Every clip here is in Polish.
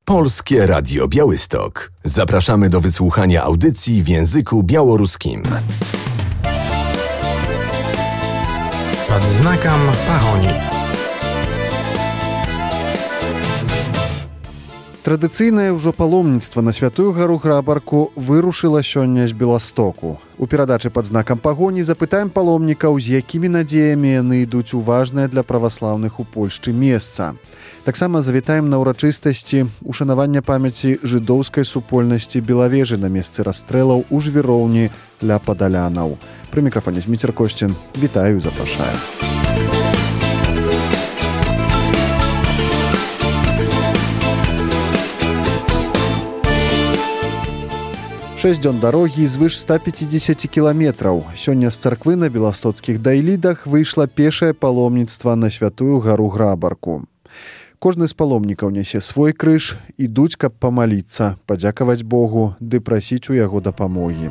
Polskie Radio Białystok. Zapraszamy do wysłuchania audycji w języku białoruskim. Pod znakiem Pahoni. Традыцыйнае ўжо паломніцтва на святую гару Грабарку вырушыла сёння з Беластоку. У перадачы пад знакам пагоні запытаем паломнікаў, з якімі надзеямі яны ідуць у важнае для праваслаўных у Польшчы месца. Таксама завітаем на ўрачыстасці ушанавання памяці жыдоўскай супольнасці Белавежы на месцы расстрэлаў у Жвіроўні для падалянаў. Пры мікрафоне Зміцер Косцін. Вітаю, запрашаю. 6 дзён дарогі звыш 150 кіламетраў. Сёння з царквы на беластоцкіх дайлідах выйшла пешае паломніцтва на святую гару Грабарку. Кожны з паломнікаў нясе свой крыж, ідуць, каб памаліцца, падзякаваць Богу ды прасіць у яго дапамогі.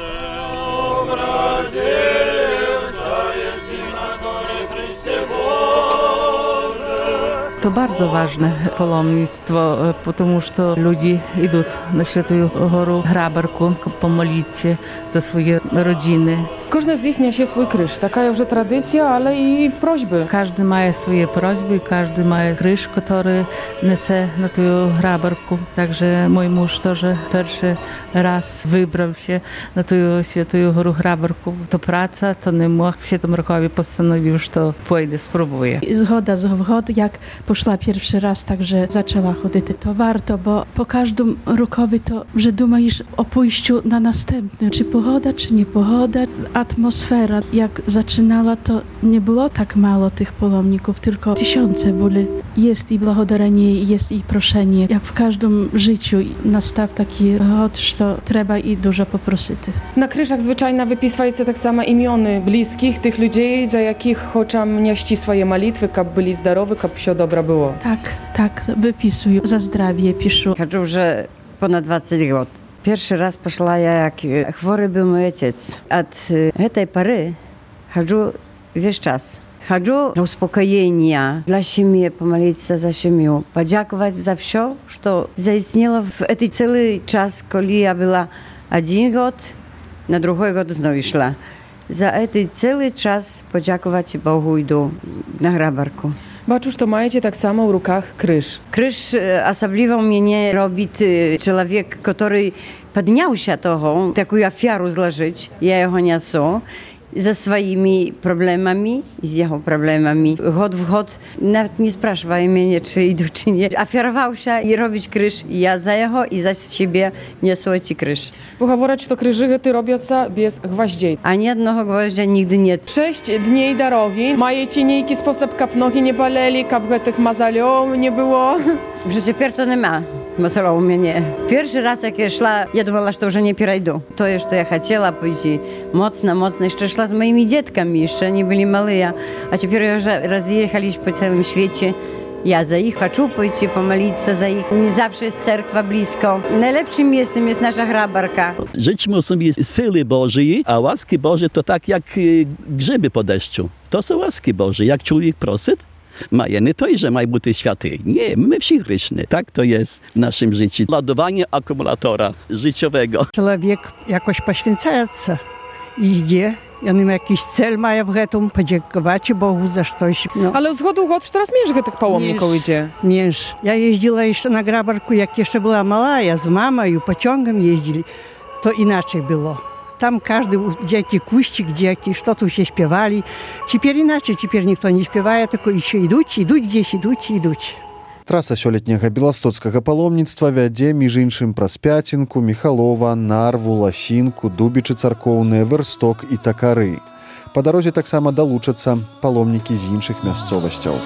To bardzo ważne pаломництво, потому что люди идут на Святую гору Грабарку помолиться за свои rodziny. Każdy z nich niesie swój krzyż. Taka już tradycja, ale i prośby. Każdy ma swoje prośby, każdy ma krzyż, który niesie na tę Грабарку. Także mój mąż też pierwszy raz wybrał się na tę Świętą Гору Грабарку. To praca, to nie mógł. W tym roku postanowił, że to pójdę, spróbuję. Zgoda z wchod, jak poszła pierwszy raz, także zaczęła chodzić. To warto, bo po każdym rokowi to, że думаєш o pójściu na następny. Czy pogoda, czy nie pogoda. Atmosfera, jak zaczynała, to nie było tak mało tych pаломников, tylko tysiące były. Jest i błagodarenie, jest i proszenie. Jak w każdym życiu nastaw taki hod, że trzeba i dużo poprosić. Na krzyżach zwyczajnie wypisujecie tak samo imiony bliskich, tych ludzi, za jakich chcą nieść swoje malitwy, kab byli zdrowi, kab wszystko dobro było. Tak, wypisuję. Za zdrowie piszę. Chodzę już ponad 20 lat. Pierwszy raz poszła ja, jak chory był mój ojciec. Od tej pory chodzę wiesz czas. Chodzę do uspokojenia dla siebie, pomolić się za siebie, podziękować za wszystko, co zaistniało w ten cały czas, kiedy ja była 1 rok, na drugi rok znowu szła. Za ten cały czas podziękować Bogu idę na Grabarku. Baczuż, to macie tak samo w rukach krzyż. Krzyż особливо mnie robi człowiek, który podniał się toho, taką ofiarę złożyć. Ja jego niosę ze swoimi problemami, z jego problemami. Hod w hod, nawet nie spraszał mnie, czy idę, czy nie. Ofiarował się i robić krzyż. Ja za jego i za siebie niosę ci krzyż. Mówić, że krzyży ty robią bez gwoździej. Ani jednego gwoździa nigdy nie. 6 dni drogi. Macie niejaki sposób, kab nogi nie boleli, kab tych mazaliów nie było? W życiu to nie ma. Masala u mnie nie. Pierwszy raz, jak ja szła, ja думала, że już nie przejdę. To jest, co ja chciała pójść. Mocno. Jeszcze szła z moimi dzietkami, jeszcze nie byli małe. A teraz już rozjechaliśmy po całym świecie. Ja za ich chcę pójść, pomolić się za ich. Nie zawsze jest cerkwa blisko. Najlepszym miejscem jest nasza Grabarka. Życzmy sobie syły Bożej, a łaski Boże to tak jak grzyby po deszczu. To są łaski Boże. Jak człowiek prosi, maje nie to, że mają być święty. Nie, my wszyscy grzeszni. Tak to jest w naszym życiu. Ładowanie akumulatora życiowego. Człowiek jakoś poświęcający idzie. On ma jakiś cel, mają w tym podziękować Bogu za coś. No. Ale z godu god teraz mierz tych pałomników idzie. Mierz. Ja jeździła jeszcze na Grabarku, jak jeszcze była mała, ja z mamą i pociągiem jeździli. To inaczej było. Tam każdy, dzieci kuścik, dzieci, co tu się śpiewali. Teraz inaczej, teraz nikt nie śpiewa, tylko jeszcze idą gdzieś. Траса сёлетняга беластоцкага паломніцтва вядзе, між іншым, праз Пяцінку, Міхалова, Нарву, Ласінку, Дубічы царкоўныя, Версток і Такары. Па дарозе таксама далучацца паломнікі з іншых мясцовасцяў.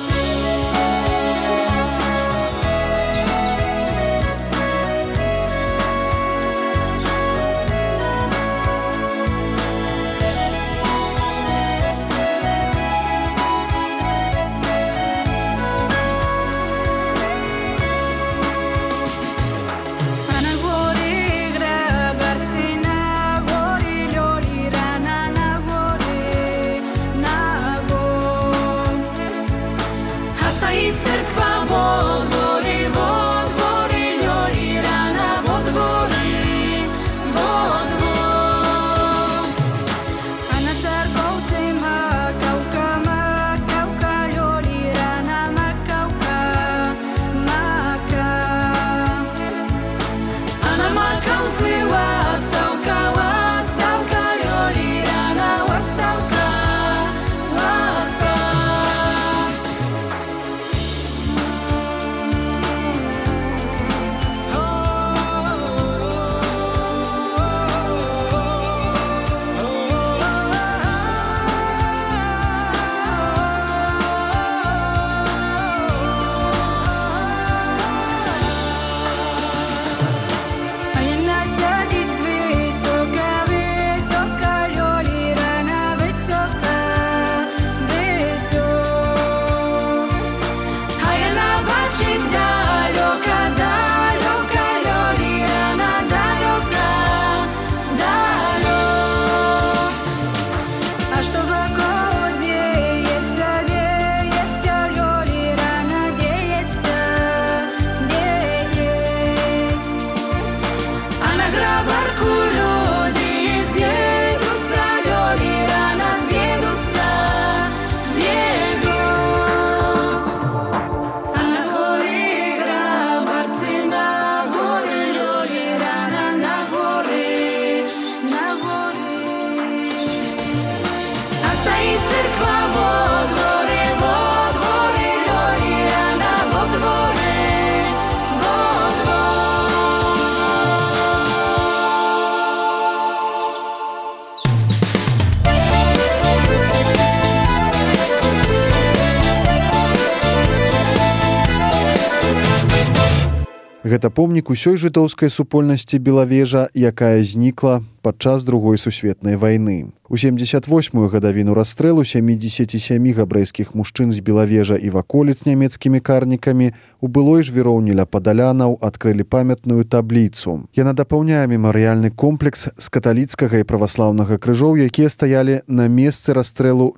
Гэта помнік усёй жыдоўскай супольнасці Белавежа, якая знікла падчас Другой сусветнай вайны. У 78-ю гадавіну расстрэлу 77 габрэйскіх мужчын з Белавежа і ваколіц нямецкімі карнікамі у былой ж віроўні ля падалянаў адкрылі памятную табліцу. Яна дапаўняе мемарыяльны комплекс з каталіцкага і праваслаўнага крыжоў, якія стаялі на месцы расстрэлу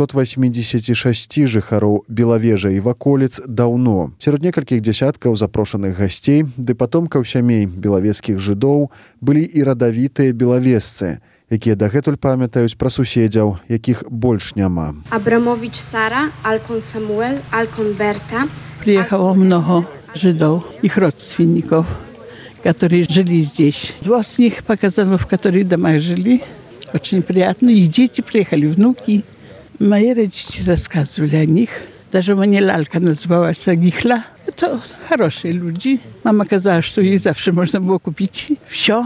486 жыхароў Белавежа і ваколіц даўно. Сярод некалькіх дзясяткаў запрошаных гасцей ды патомкаў сямей белавежскіх жыдоў былі і радавітыя белавежцы, якія дагэтуль памятаюць пра суседзяў, якіх больш няма. Абрамович Сара, Алкон Самуэль, Алкон Берта. Приехало много жидов, их родственников, которые жили здесь. Два с них показано, в которых домах жили. Очень приятно. И дети приехали, внуки. Мои родители рассказывали о них. Даже мне лялька называлась Агихла. Это хорошие люди. Мама казала, что их завтра можно было купить все.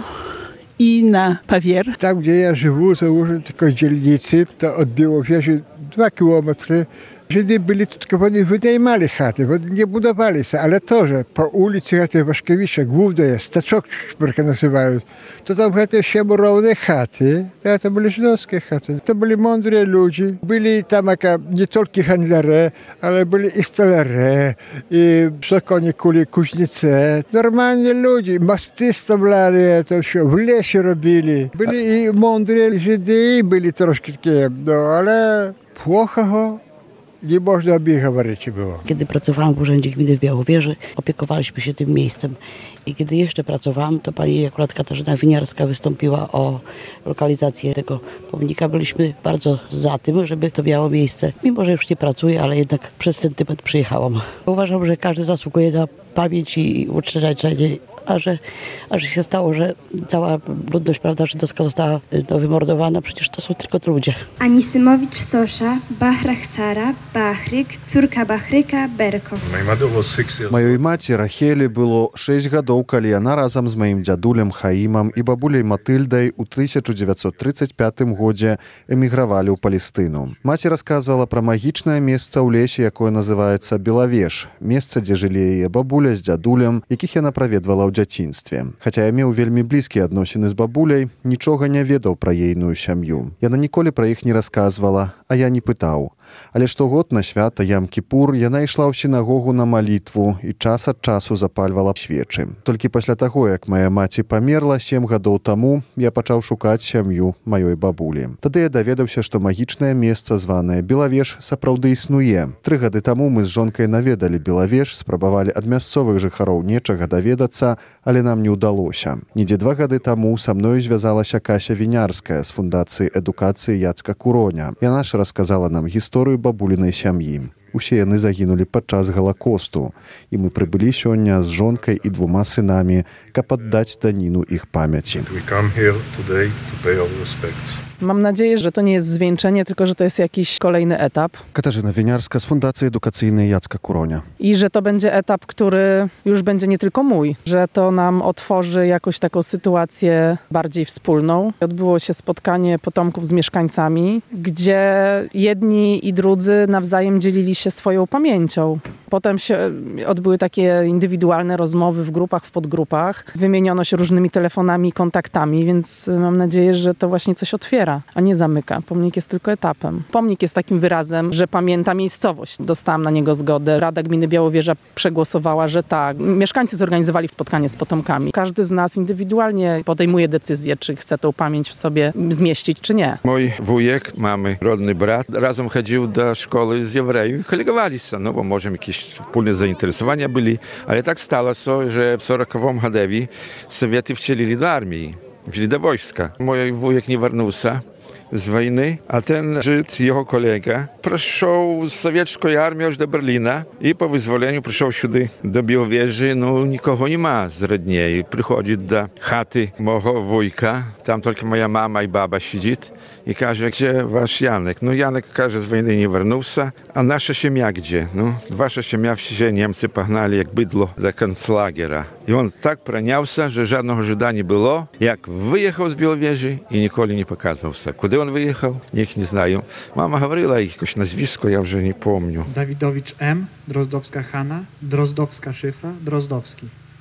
I na Pawier. Tam, gdzie ja żywu, założę tylko dzielnicy, to od Białowieży 2 kilometry. Żydy byli tu tylko, oni wynajmali chaty, oni nie budowali się, ale to, że po ulicy tej Waszkiewicza, główna jest, Staczok szpyrka nazywają, to tam te siemurowne chaty, to były żydowskie chaty. To byli mądrzy ludzie, byli tam nie tylko handlarze, ale byli i stolarze, i przekonie kuli kuźnice. Normalnie ludzie, mosty stawiali, to wszystko w lesie robili. Byli i mądrzy Żydy, byli troszkę takie, no ale płocho. Nie można by говорить było. Kiedy pracowałam w Urzędzie Gminy w Białowieży, opiekowaliśmy się tym miejscem. I kiedy jeszcze pracowałam, to pani akurat Katarzyna Winiarska wystąpiła o lokalizację tego pomnika. Byliśmy bardzo za tym, żeby to miało miejsce. Mimo że już nie pracuję, ale jednak przez sentyment przyjechałam. Uważam, że każdy zasługuje na pamięć i uczczenie. A że się stało, że cała ludność, prawda, żydowska została wymordowana, przecież to są tylko ludzie. Anisymowicz Sosza, Bachrach Sara, Bachryk, córka Bachryka, Berko. Маёй маці Рахелі было 6 гадоў, калі яна разам з маім дзядулем Хаімам і бабуляй Матыльдай у 1935 годзе эмігравалі ў Палестыну. Маці расказвала пра магічнае месца ў лесе, якое называецца Белавеж, месца, дзе жылі яе бабуля з дзядулем, якіх яна праведвала ў дзяцінстве. Хаця я меў вельмі блізкія адносіны з бабуляй, нічога не ведаў пра ейную сям'ю. Яна ніколі пра іх не расказвала, а я не пытаў. Але штогод на свята Ям-Кіпур яна ішла ў сінагогу на малітву і час ад часу запальвала свечы. Толькі пасля таго, як мая маці памерла 7 гадоў таму, я пачаў шукаць сям'ю маёй бабулі. Тады я даведаўся, што магічнае месца, званае Белавеж, сапраўды існуе. 3 гады таму мы з жонкай наведалі Белавеж, спрабавалі ад мясцовых жыхароў нечага даведацца, але нам не ўдалося. Недзе 2 гады таму са мною звязалася Кася Вінярская з фундацыі адукацыі Яцка Куроня. Яна ж расказала нам гісторыю бабулінай сям'і. Усе яны загінулі падчас Галакосту, і мы прыбылі сёння з жонкай і 2 сынамі, каб аддаць даніну іх памяці. Mam nadzieję, że to nie jest zwieńczenie, tylko że to jest jakiś kolejny etap. Katarzyna Winiarska z Fundacji Edukacyjnej Jacka Kuronia. I że to będzie etap, który już będzie nie tylko mój, że to nam otworzy jakąś taką sytuację bardziej wspólną. Odbyło się spotkanie potomków z mieszkańcami, gdzie jedni i drudzy nawzajem dzielili się swoją pamięcią. Potem się odbyły takie indywidualne rozmowy w grupach, w podgrupach. Wymieniono się różnymi telefonami i kontaktami, więc mam nadzieję, że to właśnie coś otwiera, a nie zamyka. Pomnik jest tylko etapem. Pomnik jest takim wyrazem, że pamięta miejscowość. Dostałam na niego zgodę. Rada Gminy Białowieża przegłosowała, że tak. Mieszkańcy zorganizowali spotkanie z potomkami. Każdy z nas indywidualnie podejmuje decyzję, czy chce tą pamięć w sobie zmieścić, czy nie. Mój wujek, mamy rodny brat, razem chodził do szkoły z Jewrejów. Kolegowali się, no bo może jakieś wspólne zainteresowania byli, ale tak stało się, że w 40 году Sowiety wcielili do armii, wzięli do wojska. Mój wujek nie wrócił z wojny, a ten Żyd, jego kolega, przyszedł z sowieckiej armii aż do Berlina i po wyzwoleniu przyszedł сюди, do Białowieży. No nikogo nie ma z rodni. Przychodzi do chaty mojego wujka, tam tylko moja mama i baba siedzi i każe, gdzie wasz Janek? No Janek każe, z wojny nie wrócił, a nasza ziemia gdzie? No wasza ziemia się Niemcy pognali jak bydło do konclagiera. I on tak praniałся, że żadnego Żyda nie było, jak wyjechał z Białowieży i nikogo nie pokazał się. Kiedy on wyjechał? Niech nie znają. Mama mówiła jakoś nazwisko, ja już nie pamiętam. Dawidowicz M., Drozdowska Hanna, Drozdowska Szyfra, Drozdowski.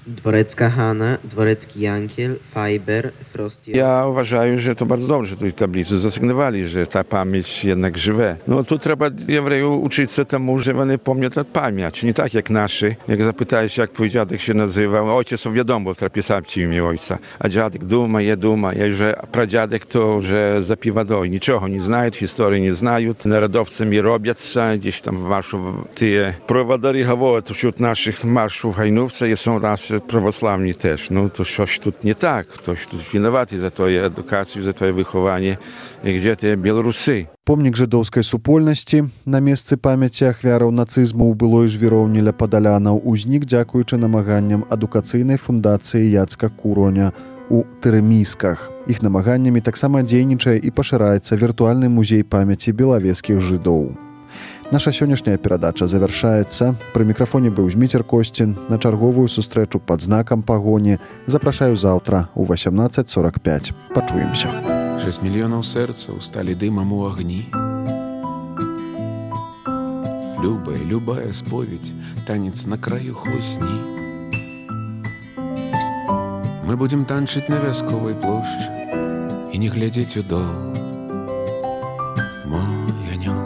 Dworecka Hanna, Dworecki Jankiel, Fajber, Frost. Ja uważаю, że to bardzo dobrze, że tu w tablicy zasygnowali, że ta pamięć jednak żywe. No tu trzeba Jewreju uczyć się temu, że oni pamiętają pamięć. Nie tak jak nasi. Jak zapytałeś, jak twój dziadek się nazywał, ojciec wiadomo, trapisał ci imię ojca. A dziadek duma, a już pradziadek to, że zapiwa doj. Niczego nie znają, historii nie znają. Narodowcami robią gdzieś tam w marszu. Te prowadzari говорят, wśród naszych marszów hajnówce są raz prawosławni też. No to coś tu nie tak. Ktoś tu winowaty za tę edukację, za tę wychowanie. Gdzie te Białorusy? Помнік жыдоўскай супольнасці на месцы памяці ахвяраў нацызму ў былой жвіроўні ля падалянаў узнік дзякуючы намаганням адукацыйнай фундацыі Яцка Куроня у Тэрэмісках. Іх намаганнямі таксама дзейнічае і пашыраецца віртуальны музей памяці белавежскіх жыдоў. Наша сённяшняя перадача завяршаецца. Пры мікрафоне быў Зміцер Косцін. На чарговую сустрэчу пад знакам пагоні запрашаю заўтра ў 18:45. Пачуемся. 6 мільёнаў сэрцаў сталі дымам у агні. Любая споведь, танец на краю хлусні. Мы будем танчыць на вясковай плошчы і не глядзець у дол. Мой анёл.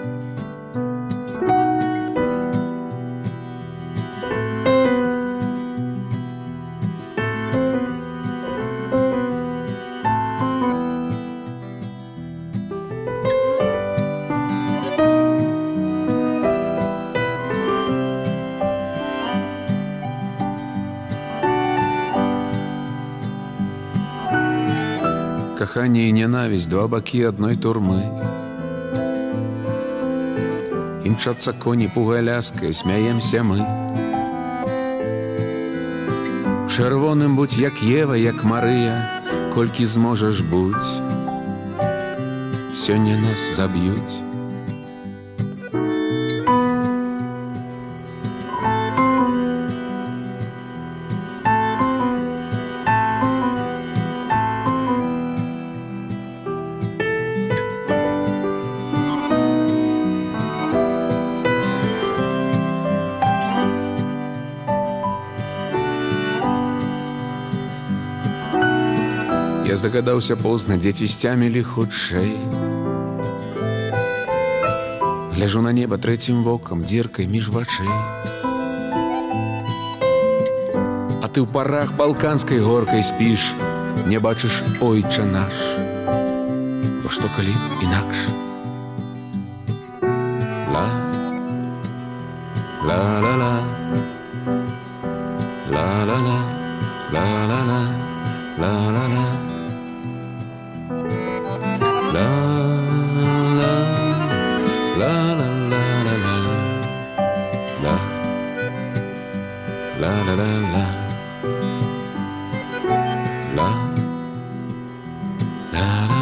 Каханне і ненавісць, два бакі адной турмы. Імчацца коні пугаляскай, смяемся мы. Чырвоным будь як Ева, як Марыя, колькі зможаш будь. Сёння нас заб'юць. Я здагадаўся позна, дзеці сцямілі хутчэй. Гляжу на неба трэцім вокам, дзіркай між вачэй. А ты ў парах балканскай горкай спіш, не бачыш ойча наш. Бо што калі інакш? Ла-ла-ла, ла-ла-ла, ла-ла-ла, ла-ла-ла. La la la la la la la la la la la la la la